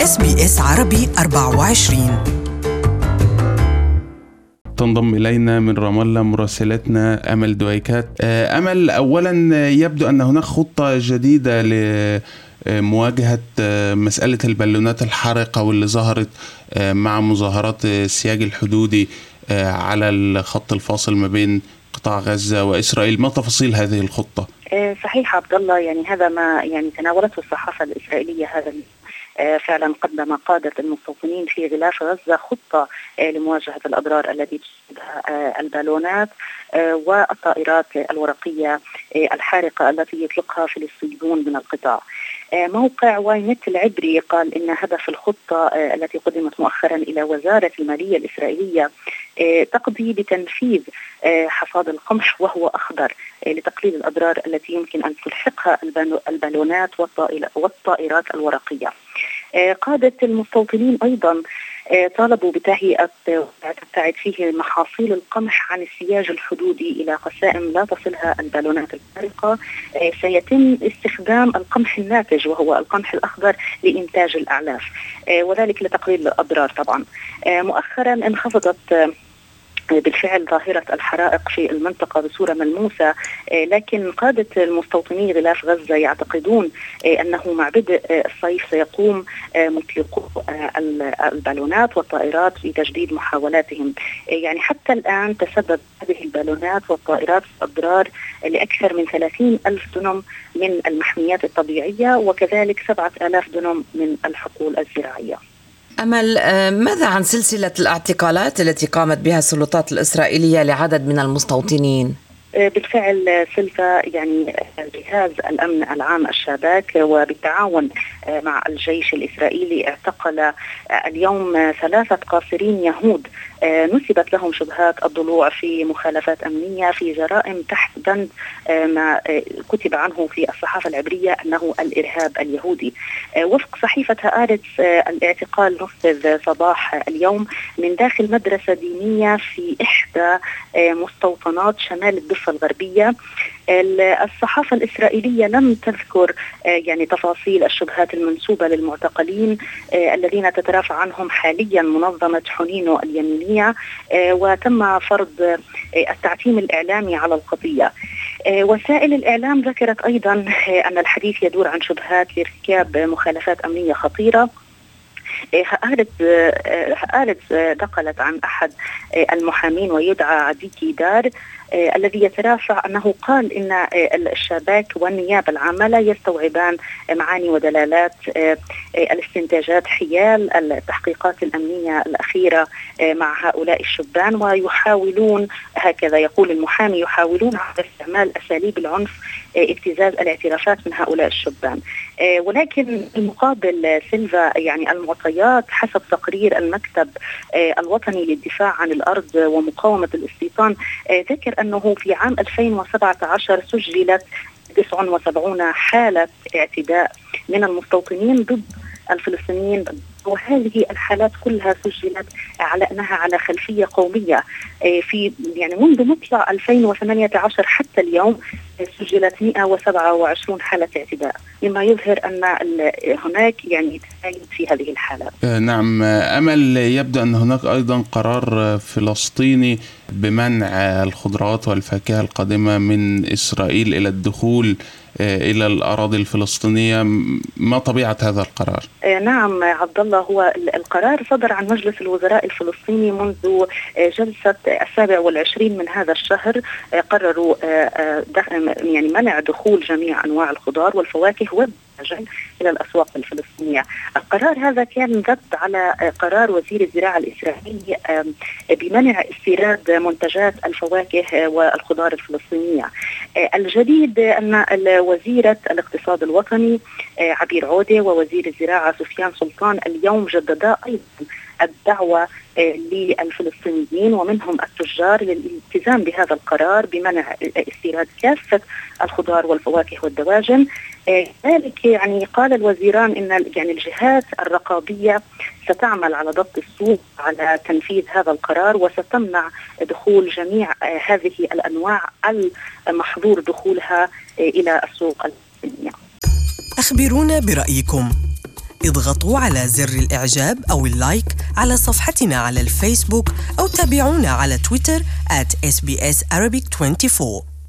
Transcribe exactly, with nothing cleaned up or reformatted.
إس بي إس عربي أربعة وعشرين. تنضم إلينا من رام الله مراسلتنا أمل دويكات. أمل، أولا يبدو أن هناك خطة جديدة لمواجهة مسألة البالونات الحارقة واللي ظهرت مع مظاهرات السياج الحدودي على الخط الفاصل ما بين قطاع غزة وإسرائيل. ما تفاصيل هذه الخطة؟ صحيح عبد الله، يعني هذا ما يعني تناولته الصحافة الإسرائيلية هذا فعلا. قدم قادة المستوطنين في غلاف غزة خطة لمواجهة الأضرار التي تشهدها البالونات والطائرات الورقية الحارقة التي يطلقها فلسطينيون من القطاع. موقع واي نت العبري قال إن هدف الخطة التي قدمت مؤخرا إلى وزارة المالية الإسرائيلية تقضي بتنفيذ حصاد القمح وهو أخضر لتقليل الأضرار التي يمكن أن تلحقها البالونات والطائرات الورقية. قادة المستوطنين أيضا طالبوا بتهيئة تبتعد فيه محاصيل القمح عن السياج الحدودي إلى قسائم لا تصلها البالونات الحارقة. سيتم استخدام القمح الناتج وهو القمح الأخضر لإنتاج الأعلاف، وذلك لتقليل الأضرار. طبعا مؤخرا انخفضت بالفعل ظاهرة الحرائق في المنطقة بصورة ملموسة، لكن قادة المستوطنين غلاف غزة يعتقدون أنه مع بدء الصيف سيقوم مطلقو البالونات والطائرات بتجديد محاولاتهم. يعني حتى الآن تسبب هذه البالونات والطائرات أضرار لأكثر من ثلاثين ألف دنم من المحميات الطبيعية، وكذلك سبعة آلاف دنم من الحقول الزراعية. أمل، ماذا عن سلسلة الاعتقالات التي قامت بها السلطات الإسرائيلية لعدد من المستوطنين؟ بالفعل سلفا يعني جهاز الأمن العام الشباك وبالتعاون مع الجيش الإسرائيلي اعتقل اليوم ثلاثة قاصرين يهود نسبت لهم شبهات الضلوع في مخالفات أمنية في جرائم تحت بند ما كتب عنه في الصحافة العبرية أنه الإرهاب اليهودي. وفق صحيفة هآرتس الاعتقال نفذ صباح اليوم من داخل مدرسة دينية في إحدى مستوطنات شمال الضفة الغربية. الصحافة الإسرائيلية لم تذكر يعني تفاصيل الشبهات المنسوبة للمعتقلين الذين تترافع عنهم حاليا منظمة حنينو اليمينية، وتم فرض التعتيم الإعلامي على القضية. وسائل الإعلام ذكرت أيضا أن الحديث يدور عن شبهات لارتكاب مخالفات أمنية خطيرة. هآرتس نقلت عن أحد المحامين ويدعى عديكي دار الذي يترافع أنه قال إن الشباك والنيابة العامة لا يستوعبان معاني ودلالات الاستنتاجات حيال التحقيقات الأمنية الأخيرة مع هؤلاء الشبان، ويحاولون، هكذا يقول المحامي، يحاولون على استعمال أساليب العنف ابتزاز الاعترافات من هؤلاء الشبان. ولكن المقابل سيلفا يعني المعطيات حسب تقرير المكتب الوطني للدفاع عن الأرض ومقاومة الاستيطان ذكر أنه في عام ألفين وسبعة عشر سجلت تسعة وسبعين حالة اعتداء من المستوطنين ضد الفلسطينيين، وهذه الحالات كلها سجلت على أنها على خلفية قومية. في يعني منذ مطلع ألفين وثمانية عشر حتى اليوم سجلت مئة وسبعة وعشرين حالة اعتداء، مما يظهر أن هناك يعني تزايد في هذه الحالات. نعم أمل، يبدو أن هناك أيضا قرار فلسطيني بمنع الخضروات والفاكهة القادمة من إسرائيل إلى الدخول إلى الأراضي الفلسطينية. ما طبيعة هذا القرار؟ نعم عبد الله، هو القرار صدر عن مجلس الوزراء الفلسطيني منذ جلسة السابع والعشرين من هذا الشهر. قرروا يعني منع دخول جميع أنواع الخضار والفواكه والدجاج إلى الأسواق الفلسطينية. القرار هذا كان رد على قرار وزير الزراعة الإسرائيلي بمنع استيراد منتجات الفواكه والخضار الفلسطينية. الجديد أن وزيرة الاقتصاد الوطني عبير عودة ووزير الزراعة سفيان سلطان اليوم جددا أيضا الدعوة للفلسطينيين ومنهم التجار للالتزام بهذا القرار بمنع استيراد كافة الخضار والفواكه والدواجن. ذلك يعني قال الوزيران إن يعني الجهات الرقابية ستعمل على ضبط السوق على تنفيذ هذا القرار، وستمنع دخول جميع هذه الأنواع المحظور دخولها إلى السوق الفلسطينية. أخبرونا برأيكم، اضغطوا على زر الإعجاب أو اللايك على صفحتنا على الفيسبوك أو تابعونا على تويتر آت إس بي إس Arabic أربعة وعشرين.